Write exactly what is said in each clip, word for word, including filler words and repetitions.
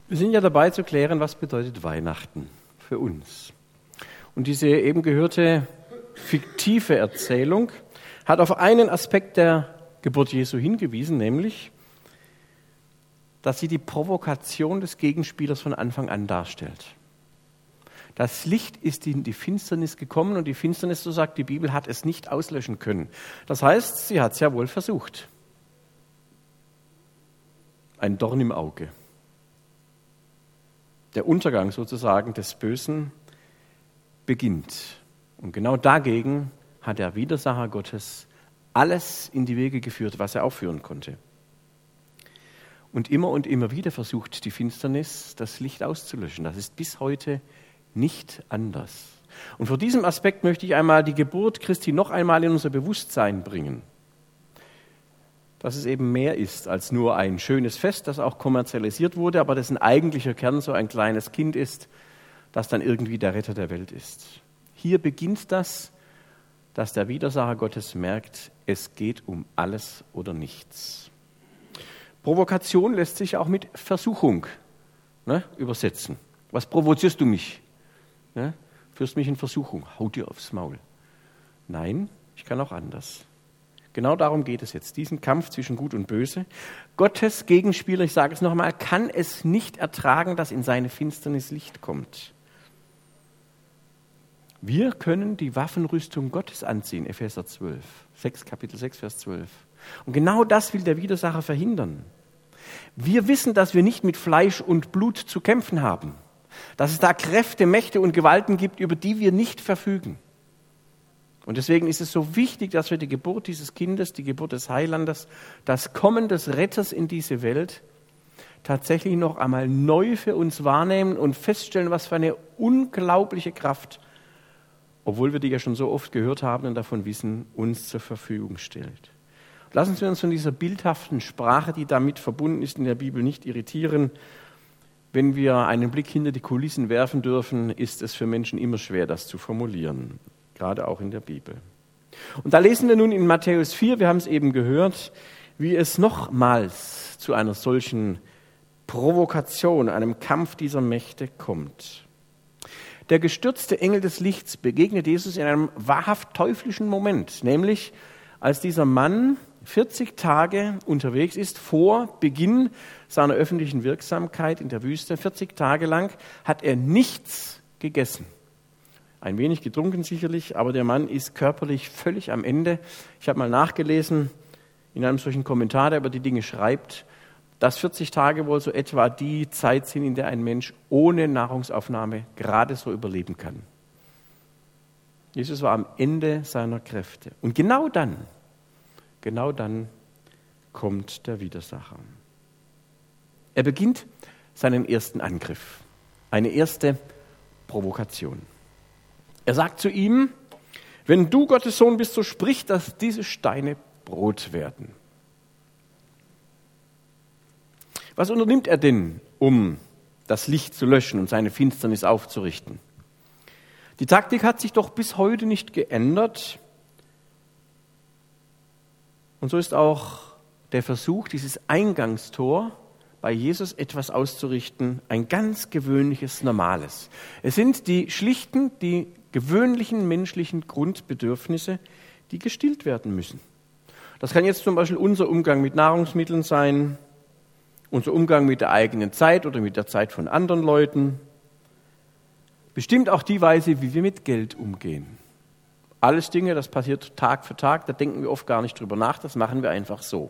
Wir sind ja dabei zu klären, was bedeutet Weihnachten für uns. Und diese eben gehörte fiktive Erzählung hat auf einen Aspekt der Geburt Jesu hingewiesen, nämlich, dass sie die Provokation des Gegenspielers von Anfang an darstellt. Das Licht ist in die Finsternis gekommen und die Finsternis, so sagt die Bibel, hat es nicht auslöschen können. Das heißt, sie hat es ja wohl versucht. Ein Dorn im Auge. Der Untergang sozusagen des Bösen beginnt. Und genau dagegen hat der Widersacher Gottes alles in die Wege geführt, was er aufführen konnte. Und immer und immer wieder versucht die Finsternis, das Licht auszulöschen. Das ist bis heute nicht anders. Und vor diesem Aspekt möchte ich einmal die Geburt Christi noch einmal in unser Bewusstsein bringen. Dass es eben mehr ist als nur ein schönes Fest, das auch kommerzialisiert wurde, aber dessen eigentlicher Kern so ein kleines Kind ist, das dann irgendwie der Retter der Welt ist. Hier beginnt das, dass der Widersacher Gottes merkt, es geht um alles oder nichts. Provokation lässt sich auch mit Versuchung ne, übersetzen. Was provozierst du mich? Ne? Führst mich in Versuchung, hau dir aufs Maul. Nein, ich kann auch anders. Genau darum geht es jetzt, diesen Kampf zwischen Gut und Böse. Gottes Gegenspieler, ich sage es noch einmal, kann es nicht ertragen, dass in seine Finsternis Licht kommt. Wir können die Waffenrüstung Gottes anziehen, Epheser zwölf, sechs, Kapitel sechs, Vers zwölf. Und genau das will der Widersacher verhindern. Wir wissen, dass wir nicht mit Fleisch und Blut zu kämpfen haben, dass es da Kräfte, Mächte und Gewalten gibt, über die wir nicht verfügen. Und deswegen ist es so wichtig, dass wir die Geburt dieses Kindes, die Geburt des Heilandes, das Kommen des Retters in diese Welt tatsächlich noch einmal neu für uns wahrnehmen und feststellen, was für eine unglaubliche Kraft, obwohl wir die ja schon so oft gehört haben und davon wissen, uns zur Verfügung stellt. Lassen Sie uns von dieser bildhaften Sprache, die damit verbunden ist, in der Bibel nicht irritieren. Wenn wir einen Blick hinter die Kulissen werfen dürfen, ist es für Menschen immer schwer, das zu formulieren. Gerade auch in der Bibel. Und da lesen wir nun in Matthäus vier, wir haben es eben gehört, wie es nochmals zu einer solchen Provokation, einem Kampf dieser Mächte kommt. Der gestürzte Engel des Lichts begegnet Jesus in einem wahrhaft teuflischen Moment, nämlich als dieser Mann vierzig Tage unterwegs ist, vor Beginn seiner öffentlichen Wirksamkeit in der Wüste. vierzig Tage lang hat er nichts gegessen. Ein wenig getrunken sicherlich, aber der Mann ist körperlich völlig am Ende. Ich habe mal nachgelesen in einem solchen Kommentar, der über die Dinge schreibt, dass vierzig Tage wohl so etwa die Zeit sind, in der ein Mensch ohne Nahrungsaufnahme gerade so überleben kann. Jesus war am Ende seiner Kräfte. Und genau dann, genau dann kommt der Widersacher. Er beginnt seinen ersten Angriff, eine erste Provokation. Er sagt zu ihm, wenn du Gottes Sohn bist, so sprich, dass diese Steine Brot werden. Was unternimmt er denn, um das Licht zu löschen und seine Finsternis aufzurichten? Die Taktik hat sich doch bis heute nicht geändert. Und so ist auch der Versuch, dieses Eingangstor bei Jesus etwas auszurichten, ein ganz gewöhnliches, normales. Es sind die schlichten, die gewöhnlichen menschlichen Grundbedürfnisse, die gestillt werden müssen. Das kann jetzt zum Beispiel unser Umgang mit Nahrungsmitteln sein, unser Umgang mit der eigenen Zeit oder mit der Zeit von anderen Leuten. Bestimmt auch die Weise, wie wir mit Geld umgehen. Alles Dinge, das passiert Tag für Tag, da denken wir oft gar nicht drüber nach, das machen wir einfach so.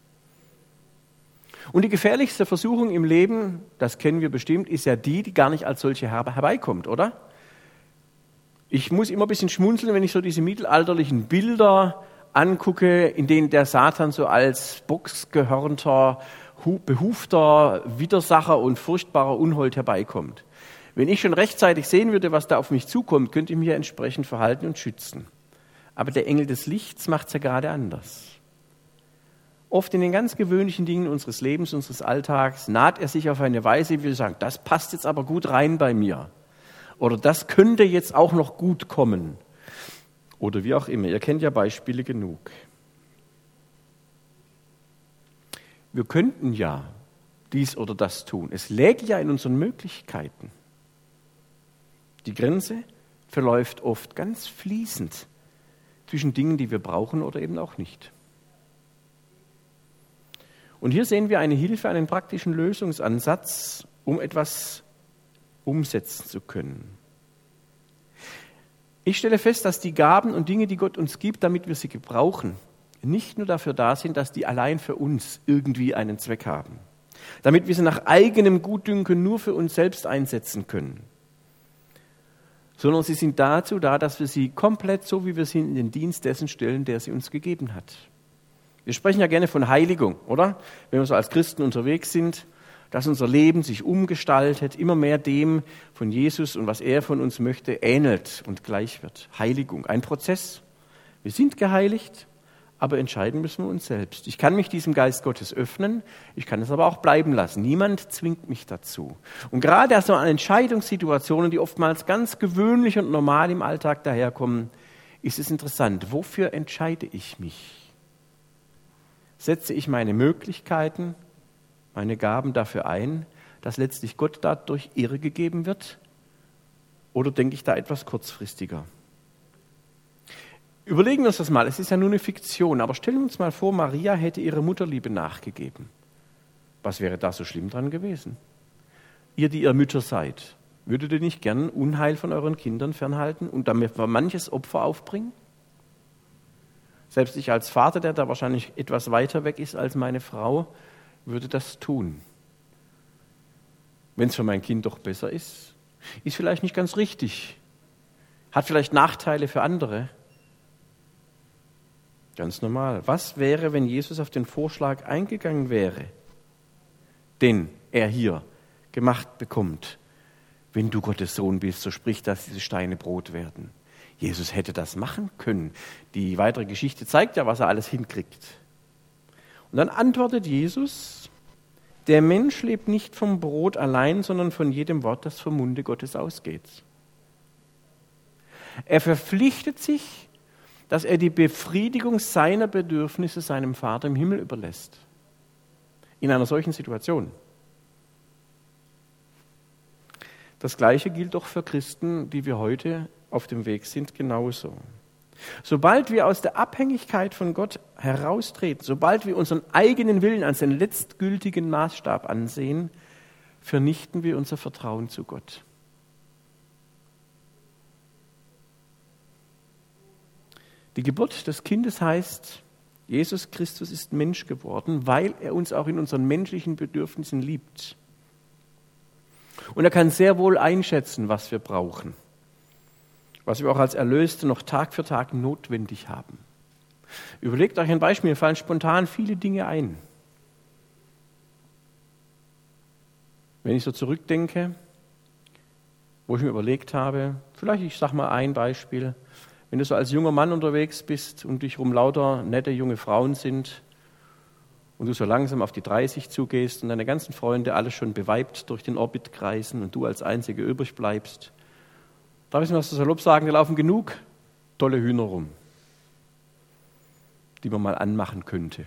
Und die gefährlichste Versuchung im Leben, das kennen wir bestimmt, ist ja die, die gar nicht als solche herbeikommt, oder? Ich muss immer ein bisschen schmunzeln, wenn ich so diese mittelalterlichen Bilder angucke, in denen der Satan so als bocksgehörnter, behufter Widersacher und furchtbarer Unhold herbeikommt. Wenn ich schon rechtzeitig sehen würde, was da auf mich zukommt, könnte ich mich ja entsprechend verhalten und schützen. Aber der Engel des Lichts macht es ja gerade anders. Oft in den ganz gewöhnlichen Dingen unseres Lebens, unseres Alltags, naht er sich auf eine Weise, wie wir sagen, das passt jetzt aber gut rein bei mir. Oder das könnte jetzt auch noch gut kommen. Oder wie auch immer. Ihr kennt ja Beispiele genug. Wir könnten ja dies oder das tun. Es läge ja in unseren Möglichkeiten. Die Grenze verläuft oft ganz fließend zwischen Dingen, die wir brauchen oder eben auch nicht. Und hier sehen wir eine Hilfe, einen praktischen Lösungsansatz, um etwas umsetzen zu können. Ich stelle fest, dass die Gaben und Dinge, die Gott uns gibt, damit wir sie gebrauchen, nicht nur dafür da sind, dass die allein für uns irgendwie einen Zweck haben, damit wir sie nach eigenem Gutdünken nur für uns selbst einsetzen können, sondern sie sind dazu da, dass wir sie komplett so, wie wir sie in den Dienst dessen stellen, der sie uns gegeben hat. Wir sprechen ja gerne von Heiligung, oder? Wenn wir so als Christen unterwegs sind, dass unser Leben sich umgestaltet, immer mehr dem von Jesus und was er von uns möchte, ähnelt und gleich wird. Heiligung, ein Prozess. Wir sind geheiligt, aber entscheiden müssen wir uns selbst. Ich kann mich diesem Geist Gottes öffnen, ich kann es aber auch bleiben lassen. Niemand zwingt mich dazu. Und gerade also an Entscheidungssituationen, die oftmals ganz gewöhnlich und normal im Alltag daherkommen, ist es interessant, wofür entscheide ich mich? Setze ich meine Möglichkeiten, meine Gaben dafür ein, dass letztlich Gott dadurch Ehre gegeben wird? Oder denke ich da etwas kurzfristiger? Überlegen wir uns das mal, es ist ja nur eine Fiktion, aber stellen wir uns mal vor, Maria hätte ihrer Mutterliebe nachgegeben. Was wäre da so schlimm dran gewesen? Ihr, die ihr Mütter seid, würdet ihr nicht gern Unheil von euren Kindern fernhalten und damit manches Opfer aufbringen? Selbst ich als Vater, der da wahrscheinlich etwas weiter weg ist als meine Frau, würde das tun. Wenn es für mein Kind doch besser ist, ist vielleicht nicht ganz richtig, hat vielleicht Nachteile für andere. Ganz normal. Was wäre, wenn Jesus auf den Vorschlag eingegangen wäre, den er hier gemacht bekommt? Wenn du Gottes Sohn bist, so sprich, dass diese Steine Brot werden. Jesus hätte das machen können. Die weitere Geschichte zeigt ja, was er alles hinkriegt. Und dann antwortet Jesus, der Mensch lebt nicht vom Brot allein, sondern von jedem Wort, das vom Munde Gottes ausgeht. Er verpflichtet sich, dass er die Befriedigung seiner Bedürfnisse seinem Vater im Himmel überlässt. In einer solchen Situation. Das Gleiche gilt doch für Christen, die wir heute auf dem Weg sind, genauso. Sobald wir aus der Abhängigkeit von Gott heraustreten, sobald wir unseren eigenen Willen als den letztgültigen Maßstab ansehen, vernichten wir unser Vertrauen zu Gott. Die Geburt des Kindes heißt, Jesus Christus ist Mensch geworden, weil er uns auch in unseren menschlichen Bedürfnissen liebt. Und er kann sehr wohl einschätzen, was wir brauchen, was wir auch als Erlöste noch Tag für Tag notwendig haben. Überlegt euch ein Beispiel, mir fallen spontan viele Dinge ein. Wenn ich so zurückdenke, wo ich mir überlegt habe, vielleicht, ich sage mal ein Beispiel, wenn du so als junger Mann unterwegs bist und dich rum lauter nette junge Frauen sind und du so langsam auf die dreißig zugehst und deine ganzen Freunde alle schon beweibt durch den Orbit kreisen und du als Einzige übrig bleibst, darf ich mal so salopp sagen, da laufen genug tolle Hühner rum, die man mal anmachen könnte.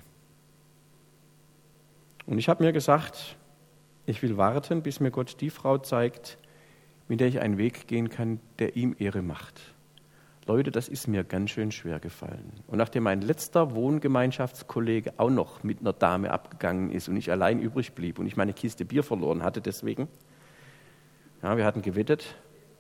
Und ich habe mir gesagt, ich will warten, bis mir Gott die Frau zeigt, mit der ich einen Weg gehen kann, der ihm Ehre macht. Leute, das ist mir ganz schön schwer gefallen. Und nachdem mein letzter Wohngemeinschaftskollege auch noch mit einer Dame abgegangen ist und ich allein übrig blieb und ich meine Kiste Bier verloren hatte deswegen, ja, wir hatten gewettet,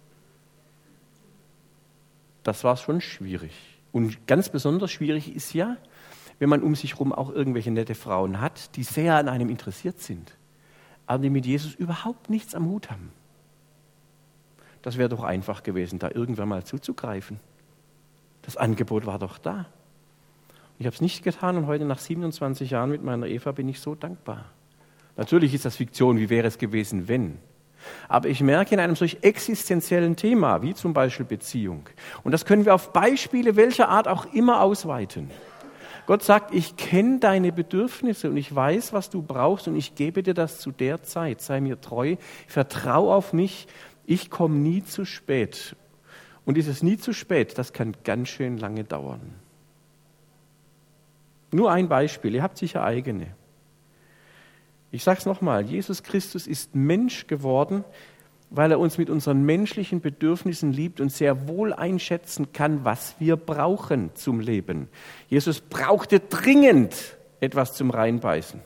das war schon schwierig. Und ganz besonders schwierig ist ja, wenn man um sich herum auch irgendwelche nette Frauen hat, die sehr an einem interessiert sind, aber die mit Jesus überhaupt nichts am Hut haben. Das wäre doch einfach gewesen, da irgendwann mal zuzugreifen. Das Angebot war doch da. Ich habe es nicht getan und heute nach siebenundzwanzig Jahren mit meiner Eva bin ich so dankbar. Natürlich ist das Fiktion, wie wäre es gewesen, wenn. Aber ich merke in einem solch existenziellen Thema, wie zum Beispiel Beziehung, und das können wir auf Beispiele welcher Art auch immer ausweiten. Gott sagt, ich kenne deine Bedürfnisse und ich weiß, was du brauchst und ich gebe dir das zu der Zeit. Sei mir treu, vertrau auf mich, ich komme nie zu spät. Und dieses nie zu spät, das kann ganz schön lange dauern. Nur ein Beispiel, ihr habt sicher eigene. Ich sage es nochmal, Jesus Christus ist Mensch geworden, weil er uns mit unseren menschlichen Bedürfnissen liebt und sehr wohl einschätzen kann, was wir brauchen zum Leben. Jesus brauchte dringend etwas zum Reinbeißen.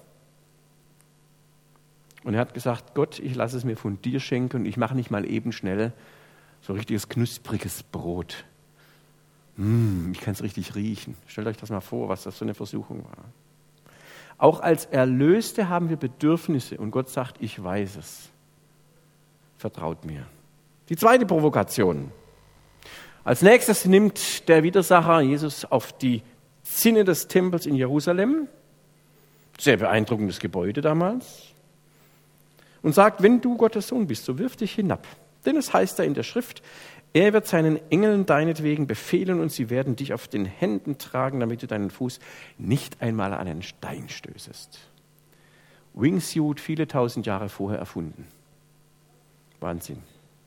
Und er hat gesagt, Gott, ich lasse es mir von dir schenken und ich mache nicht mal eben schnell so richtiges knuspriges Brot. Mm, ich kann es richtig riechen. Stellt euch das mal vor, was das für eine Versuchung war. Auch als Erlöste haben wir Bedürfnisse und Gott sagt, ich weiß es. Vertraut mir. Die zweite Provokation. Als nächstes nimmt der Widersacher Jesus auf die Zinne des Tempels in Jerusalem, sehr beeindruckendes Gebäude damals, und sagt, wenn du Gottes Sohn bist, so wirf dich hinab. Denn es heißt da in der Schrift, er wird seinen Engeln deinetwegen befehlen und sie werden dich auf den Händen tragen, damit du deinen Fuß nicht einmal an einen Stein stößest. Wingsuit viele tausend Jahre vorher erfunden. Wahnsinn.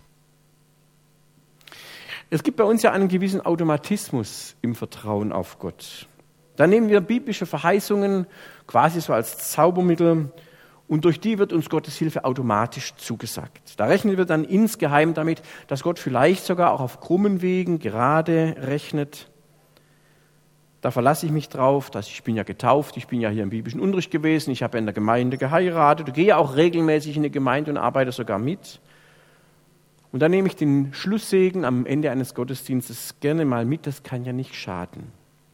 Es gibt bei uns ja einen gewissen Automatismus im Vertrauen auf Gott. Da nehmen wir biblische Verheißungen quasi so als Zaubermittel und durch die wird uns Gottes Hilfe automatisch zugesagt. Da rechnen wir dann insgeheim damit, dass Gott vielleicht sogar auch auf krummen Wegen gerade rechnet. Da verlasse ich mich drauf, dass ich bin ja getauft, ich bin ja hier im biblischen Unterricht gewesen, ich habe in der Gemeinde geheiratet, gehe auch regelmäßig in die Gemeinde und arbeite sogar mit. Und dann nehme ich den Schlusssegen am Ende eines Gottesdienstes gerne mal mit, das kann ja nicht schaden.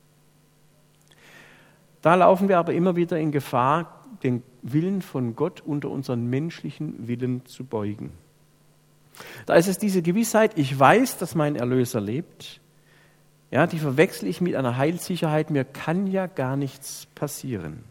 Da laufen wir aber immer wieder in Gefahr, den Willen von Gott unter unseren menschlichen Willen zu beugen. Da ist es diese Gewissheit, ich weiß, dass mein Erlöser lebt, ja, die verwechsel ich mit einer Heilssicherheit, mir kann ja gar nichts passieren.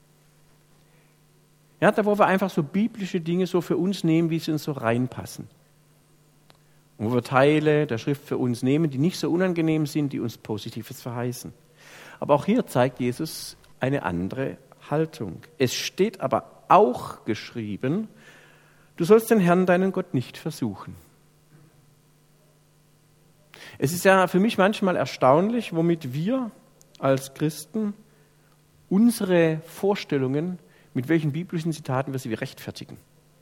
Ja, da wo wir einfach so biblische Dinge so für uns nehmen, wie sie uns so reinpassen. Und wo wir Teile der Schrift für uns nehmen, die nicht so unangenehm sind, die uns Positives verheißen. Aber auch hier zeigt Jesus eine andere Haltung. Es steht aber auch geschrieben, du sollst den Herrn, deinen Gott, nicht versuchen. Es ist ja für mich manchmal erstaunlich, womit wir als Christen unsere Vorstellungen, mit welchen biblischen Zitaten wir sie rechtfertigen.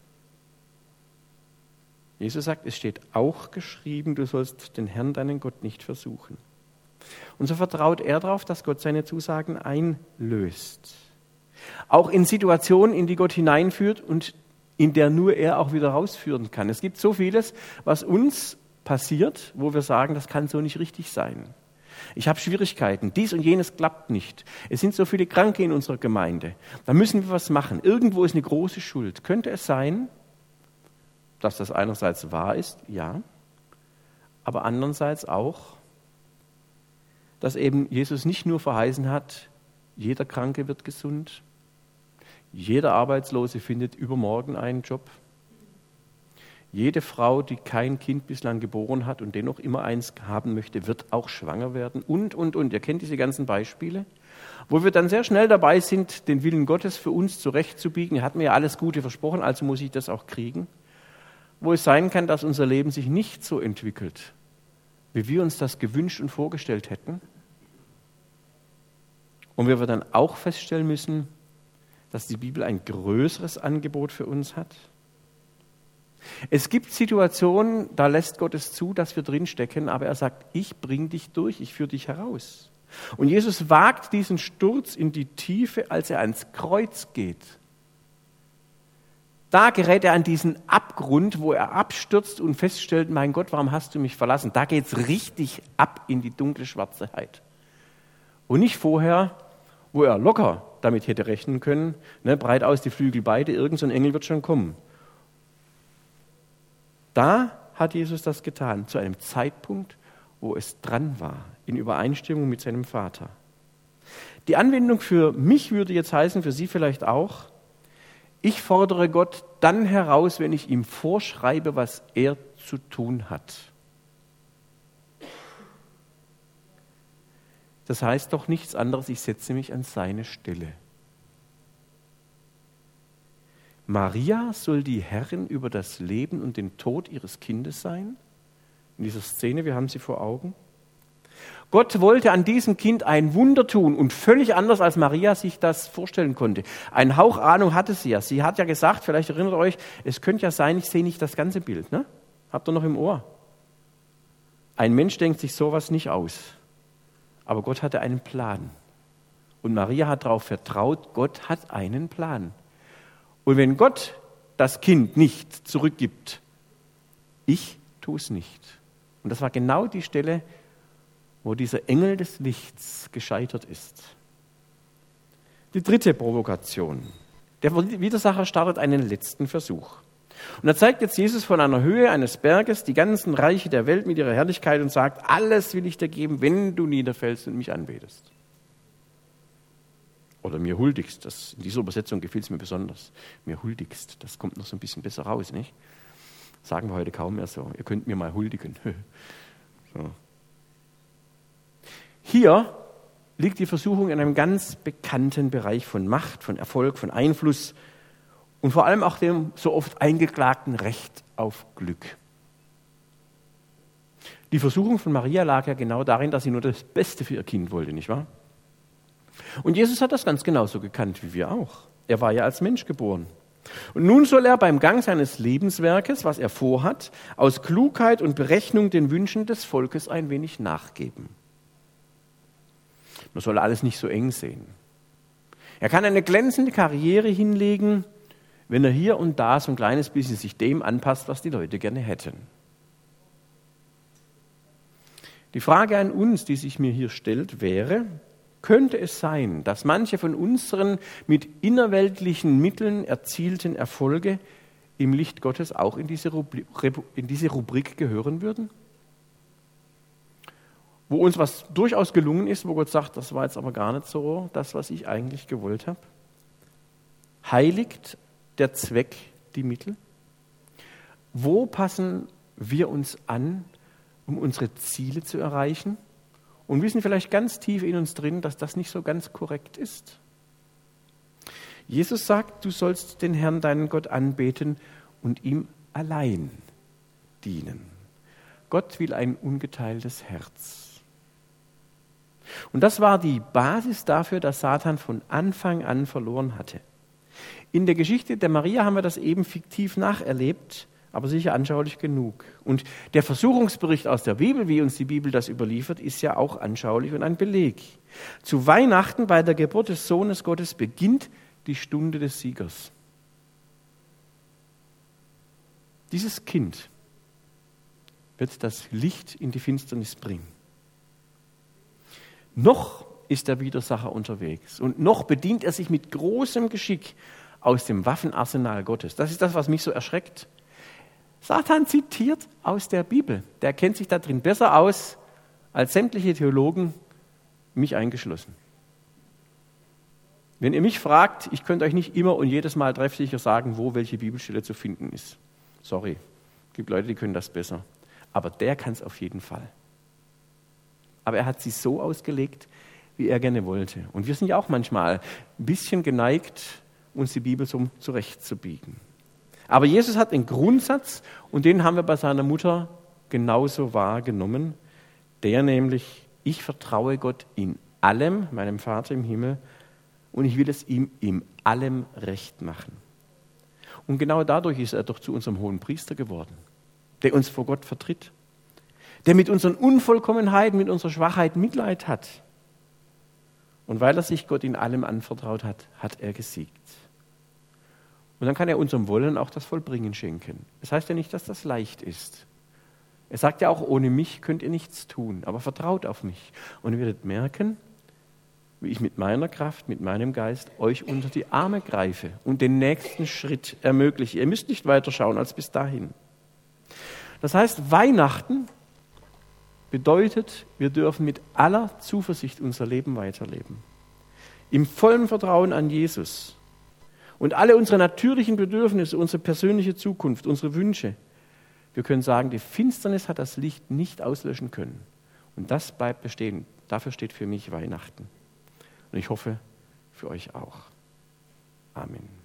Jesus sagt, es steht auch geschrieben, du sollst den Herrn, deinen Gott, nicht versuchen. Und so vertraut er darauf, dass Gott seine Zusagen einlöst. Auch in Situationen, in die Gott hineinführt und in der nur er auch wieder rausführen kann. Es gibt so vieles, was uns passiert, wo wir sagen, das kann so nicht richtig sein. Ich habe Schwierigkeiten, dies und jenes klappt nicht. Es sind so viele Kranke in unserer Gemeinde. Da müssen wir was machen. Irgendwo ist eine große Schuld. Könnte es sein, dass das einerseits wahr ist? Ja. Aber andererseits auch, dass eben Jesus nicht nur verheißen hat, jeder Kranke wird gesund, jeder Arbeitslose findet übermorgen einen Job, jede Frau, die kein Kind bislang geboren hat und dennoch immer eins haben möchte, wird auch schwanger werden und, und, und. Ihr kennt diese ganzen Beispiele, wo wir dann sehr schnell dabei sind, den Willen Gottes für uns zurechtzubiegen. Er hat mir ja alles Gute versprochen, also muss ich das auch kriegen. Wo es sein kann, dass unser Leben sich nicht so entwickelt, wie wir uns das gewünscht und vorgestellt hätten. Und wir dann auch feststellen müssen, dass die Bibel ein größeres Angebot für uns hat. Es gibt Situationen, da lässt Gott es zu, dass wir drinstecken, aber er sagt, ich bringe dich durch, ich führe dich heraus. Und Jesus wagt diesen Sturz in die Tiefe, als er ans Kreuz geht. Da gerät er an diesen Abgrund, wo er abstürzt und feststellt, mein Gott, warum hast du mich verlassen? Da geht es richtig ab in die dunkle Schwarzeheit. Und nicht vorher, wo er locker damit hätte rechnen können, ne, breit aus die Flügel beide, irgend so ein Engel wird schon kommen. Da hat Jesus das getan, zu einem Zeitpunkt, wo es dran war, in Übereinstimmung mit seinem Vater. Die Anwendung für mich würde jetzt heißen, für Sie vielleicht auch, ich fordere Gott dann heraus, wenn ich ihm vorschreibe, was er zu tun hat. Das heißt doch nichts anderes, ich setze mich an seine Stelle. Maria soll die Herrin über das Leben und den Tod ihres Kindes sein? In dieser Szene, wir haben sie vor Augen. Gott wollte an diesem Kind ein Wunder tun und völlig anders, als Maria sich das vorstellen konnte. Ein Hauch Ahnung hatte sie ja. Sie hat ja gesagt, vielleicht erinnert ihr euch, es könnte ja sein, ich sehe nicht das ganze Bild. Ne? Habt ihr noch im Ohr? Ein Mensch denkt sich sowas nicht aus. Aber Gott hatte einen Plan. Und Maria hat darauf vertraut, Gott hat einen Plan. Und wenn Gott das Kind nicht zurückgibt, ich tue es nicht. Und das war genau die Stelle, wo dieser Engel des Lichts gescheitert ist. Die dritte Provokation. Der Widersacher startet einen letzten Versuch. Und er zeigt jetzt Jesus von einer Höhe eines Berges die ganzen Reiche der Welt mit ihrer Herrlichkeit und sagt, alles will ich dir geben, wenn du niederfällst und mich anbetest. Oder mir huldigst. Das, in dieser Übersetzung gefiel es mir besonders. Mir huldigst, das kommt noch so ein bisschen besser raus, nicht? Sagen wir heute kaum mehr so. Ihr könnt mir mal huldigen. So. Hier liegt die Versuchung in einem ganz bekannten Bereich von Macht, von Erfolg, von Einfluss und vor allem auch dem so oft eingeklagten Recht auf Glück. Die Versuchung von Maria lag ja genau darin, dass sie nur das Beste für ihr Kind wollte, nicht wahr? Und Jesus hat das ganz genauso gekannt wie wir auch. Er war ja als Mensch geboren. Und nun soll er beim Gang seines Lebenswerkes, was er vorhat, aus Klugheit und Berechnung den Wünschen des Volkes ein wenig nachgeben. Man soll alles nicht so eng sehen. Er kann eine glänzende Karriere hinlegen, wenn er hier und da so ein kleines bisschen sich dem anpasst, was die Leute gerne hätten. Die Frage an uns, die sich mir hier stellt, wäre, könnte es sein, dass manche von unseren mit innerweltlichen Mitteln erzielten Erfolge im Licht Gottes auch in diese Rubrik, in diese Rubrik gehören würden? Wo uns was durchaus gelungen ist, wo Gott sagt, das war jetzt aber gar nicht so das, was ich eigentlich gewollt habe. Heiligt der Zweck die Mittel? Wo passen wir uns an, um unsere Ziele zu erreichen? Und wissen vielleicht ganz tief in uns drin, dass das nicht so ganz korrekt ist. Jesus sagt, du sollst den Herrn, deinen Gott, anbeten und ihm allein dienen. Gott will ein ungeteiltes Herz. Und das war die Basis dafür, dass Satan von Anfang an verloren hatte. In der Geschichte der Maria haben wir das eben fiktiv nacherlebt, aber sicher anschaulich genug. Und der Versuchungsbericht aus der Bibel, wie uns die Bibel das überliefert, ist ja auch anschaulich und ein Beleg. Zu Weihnachten, bei der Geburt des Sohnes Gottes, beginnt die Stunde des Siegers. Dieses Kind wird das Licht in die Finsternis bringen. Noch ist der Widersacher unterwegs und noch bedient er sich mit großem Geschick aus dem Waffenarsenal Gottes. Das ist das, was mich so erschreckt. Satan zitiert aus der Bibel. Der kennt sich da drin besser aus als sämtliche Theologen, mich eingeschlossen. Wenn ihr mich fragt, ich könnte euch nicht immer und jedes Mal treffsicher sagen, wo welche Bibelstelle zu finden ist. Sorry, es gibt Leute, die können das besser. Aber der kann es auf jeden Fall. Aber er hat sie so ausgelegt, wie er gerne wollte. Und wir sind ja auch manchmal ein bisschen geneigt, uns die Bibel so zurechtzubiegen. Aber Jesus hat einen Grundsatz und den haben wir bei seiner Mutter genauso wahrgenommen. Der nämlich, ich vertraue Gott in allem, meinem Vater im Himmel, und ich will es ihm in allem recht machen. Und genau dadurch ist er doch zu unserem hohen Priester geworden, der uns vor Gott vertritt, der mit unseren Unvollkommenheiten, mit unserer Schwachheit Mitleid hat. Und weil er sich Gott in allem anvertraut hat, hat er gesiegt. Und dann kann er unserem Wollen auch das Vollbringen schenken. Das heißt ja nicht, dass das leicht ist. Er sagt ja auch, ohne mich könnt ihr nichts tun, aber vertraut auf mich. Und ihr werdet merken, wie ich mit meiner Kraft, mit meinem Geist euch unter die Arme greife und den nächsten Schritt ermögliche. Ihr müsst nicht weiter schauen als bis dahin. Das heißt, Weihnachten bedeutet, wir dürfen mit aller Zuversicht unser Leben weiterleben. Im vollen Vertrauen an Jesus. Und alle unsere natürlichen Bedürfnisse, unsere persönliche Zukunft, unsere Wünsche, wir können sagen, die Finsternis hat das Licht nicht auslöschen können. Und das bleibt bestehen. Dafür steht für mich Weihnachten. Und ich hoffe, für euch auch. Amen.